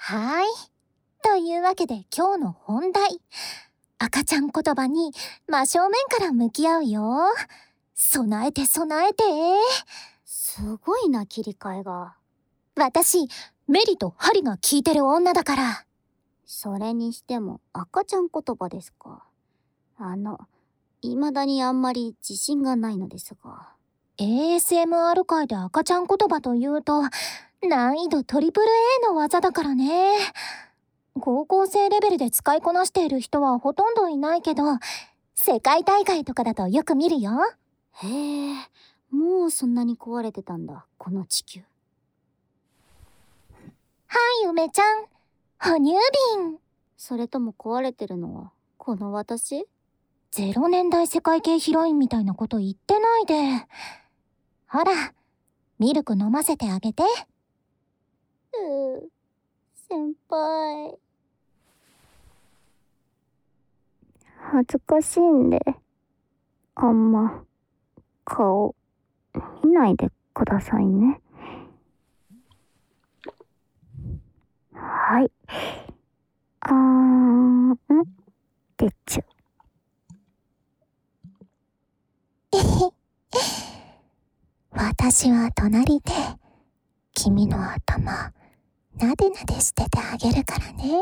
はーい。というわけで今日の本題。赤ちゃん言葉に真正面から向き合うよ。備えて備えて。 すごいな、切り替えが。 私、メリとハリが聞いてる女だから。 それにしても赤ちゃん言葉ですか。未だにあんまり自信がないのですが。 ASMR 界で赤ちゃん言葉というと、難易度 AAA の技だからね。高校生レベルで使いこなしている人はほとんどいないけど、世界大会とかだとよく見るよ。 へえ、もうそんなに壊れてたんだ、この地球。 はい、梅ちゃん。哺乳瓶。 それとも壊れてるのは、この私 ？0年代世界系ヒロインみたいなこと言ってないで。ほら、ミルク飲ませてあげて。 先輩。恥ずかしいんで、あんま、顔、見ないでくださいね。はい。でちゅ。 私は隣で、君の頭、なでなでしててあげるからね。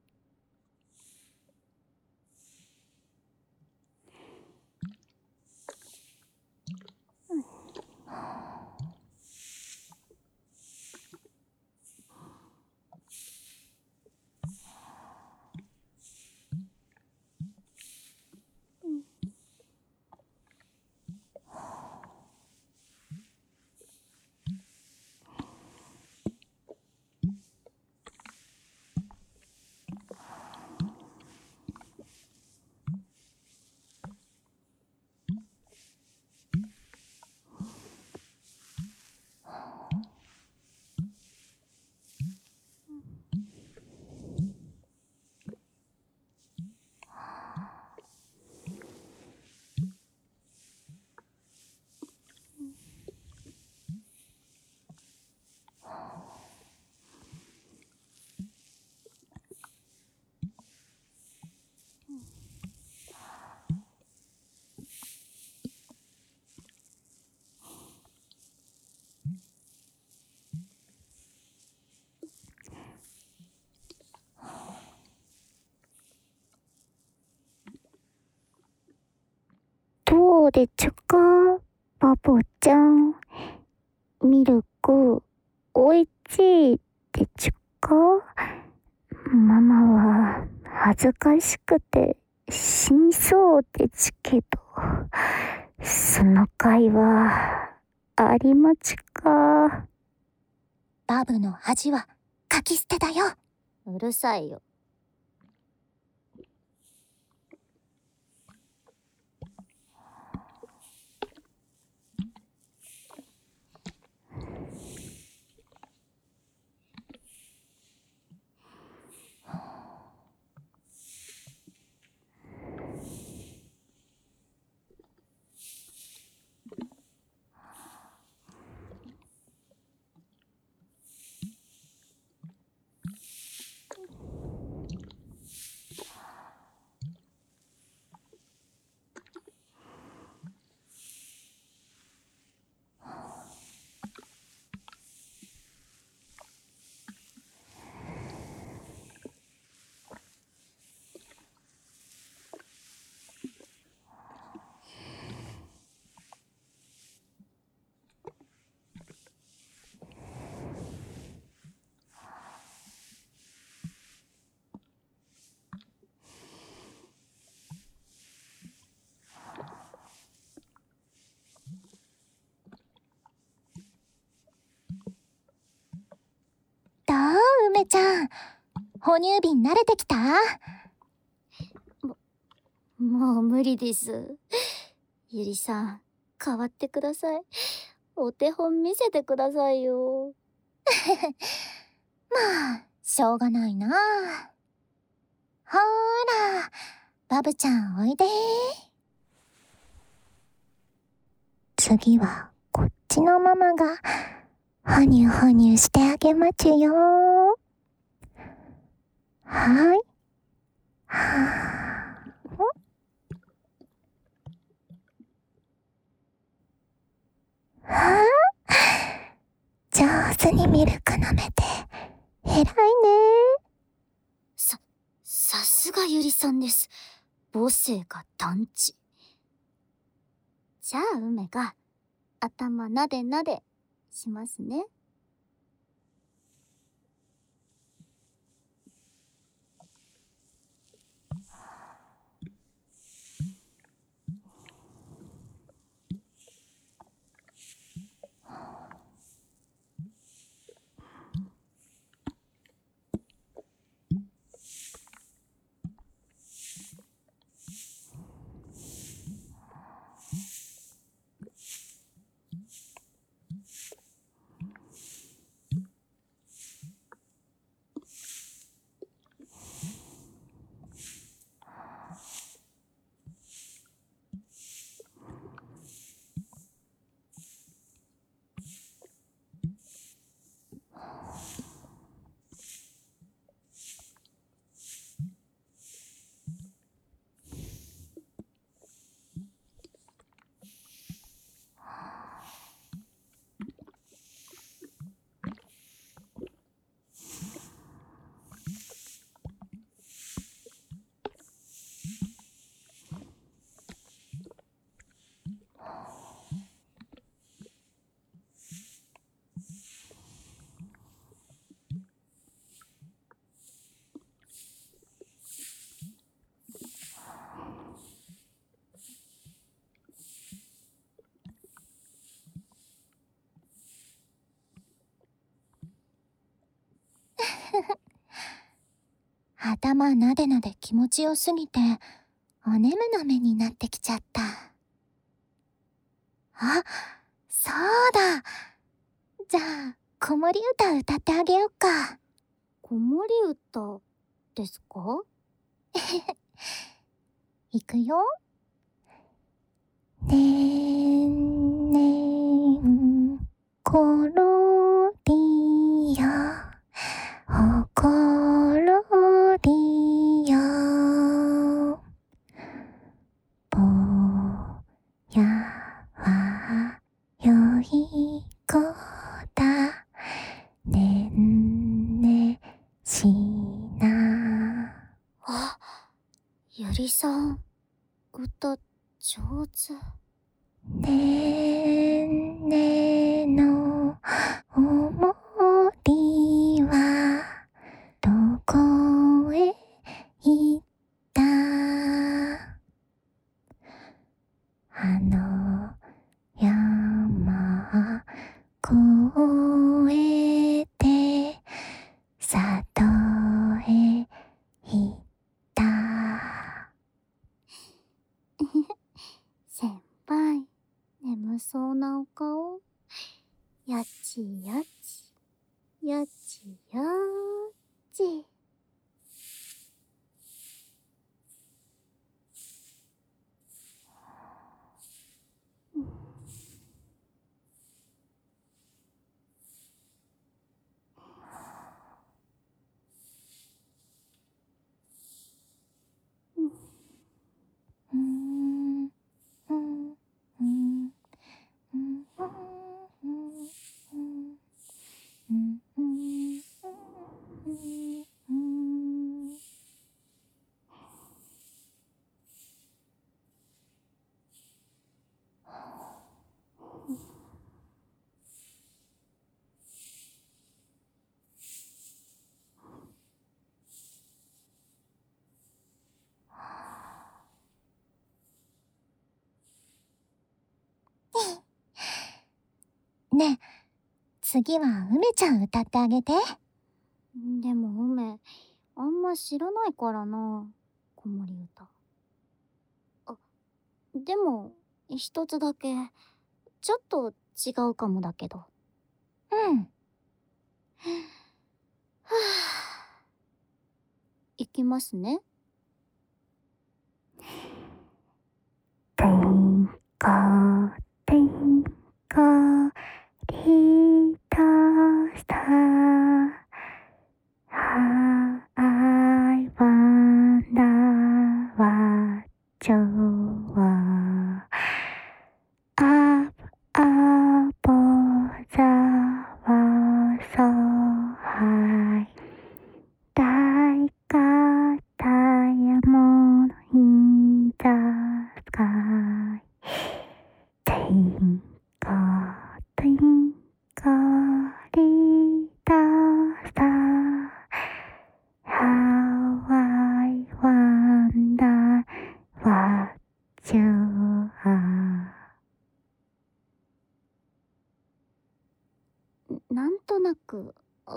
どうでちゅか、バボちゃん。ミルク、おいしいでちゅか。ママは恥ずかしくて死にそうでちゅけど、その会話、ありまちか。 バブの恥はかき捨てだよ。 うるさいよ。 どう、梅ちゃん。哺乳瓶慣れてきた？ もう無理です。ゆりさん、変わってください。お手本見せてくださいよ。 まあ、しょうがないな。ほーら、バブちゃんおいで。次はこっちのママが、哺乳してあげまちゅよ。 はい。はあ、上手にミルク飲めて偉いね。 さすがゆりさんです。母性が団地。じゃあ梅が頭なでなでしますね。 頭なでなで気持ちよすぎて、お眠の目になってきちゃった。あ、そうだ。じゃあ、子守歌歌ってあげよっか。 子守歌ですか？ いくよ。ねんねんころりよ、ほころりよ、ぼやはよい子だ、ねんねしな。 あ、ゆりさん、歌上手。 ねんねのおもりはどこへ行った？あの山越えて里へ行った。 先輩、眠そうなお顔。やちやち、やちやち。 ねえ、次は梅ちゃん歌ってあげて。 でも梅、あんま知らないからな、子守歌。あ、でも、一つだけ、ちょっと違うかもだけど。 うん。 はぁ。いきますね。 てんこてんこリとしたはあ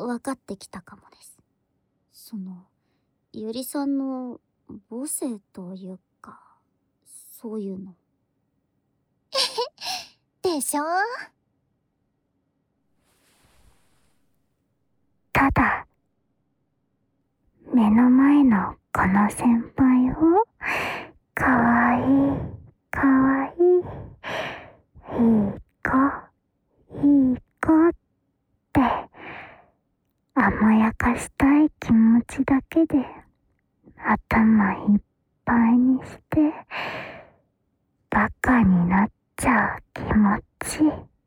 分かってきたかもです。ゆりさんの母性というか、そういうの。 でしょ？ ただ、目の前のこの先輩を、かわいい、かわいい、いい子、いい子って甘やかしたい気持ちだけで頭いっぱいにしてバカになっちゃう気持ち。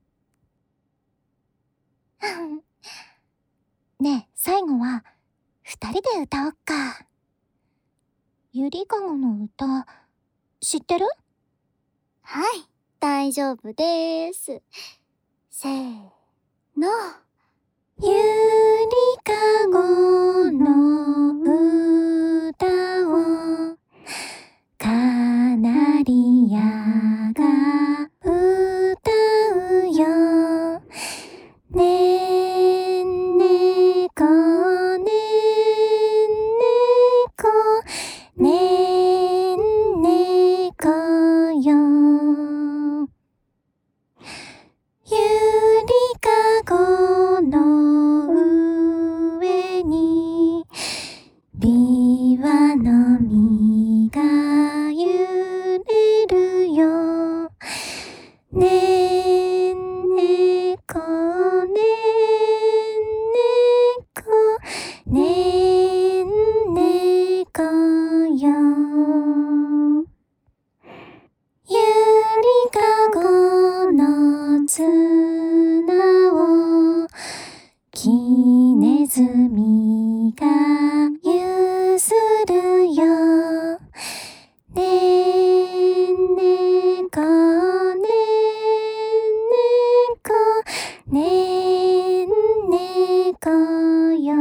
ねえ、最後は二人で歌おっか。ゆりかごの歌、知ってる？ はい、大丈夫です。せーの。 ゆりかごの歌をカナリアが歌うよ。ねんねこねんねこねんねこよ。ゆりかごの上にびわの実が揺れるよ。ねんねこねんねこねんねこよ。ゆりかごの綱をきねずみがゆするよ。ねんねこねんねこねんねこよ。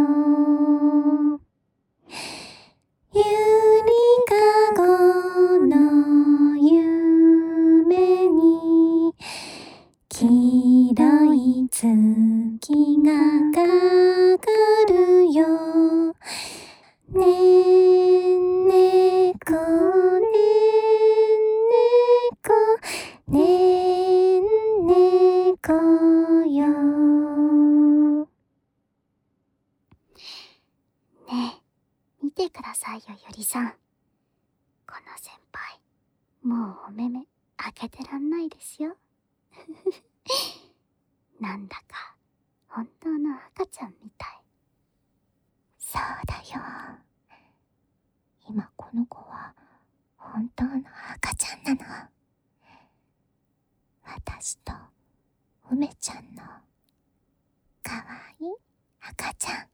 ゆりかごの夢に黄色い月がかかるよ。ねんねこねんねこねんねこよ。 ねえ、見てくださいよ、ゆりさん。この先輩、もうお目目開けてらんないですよ。なんだか、本当の赤ちゃんみたい。 そうだよ。今この子は本当の赤ちゃんなの。私と梅ちゃんのかわいい赤ちゃん。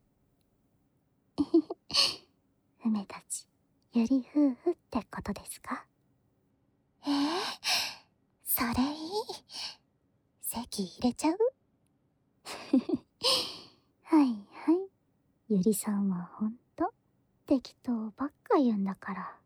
梅たち、ゆり夫婦ってことですか？ それいい。席入れちゃう？ はいはい。ゆりさんはほんと適当ばっか言うんだから。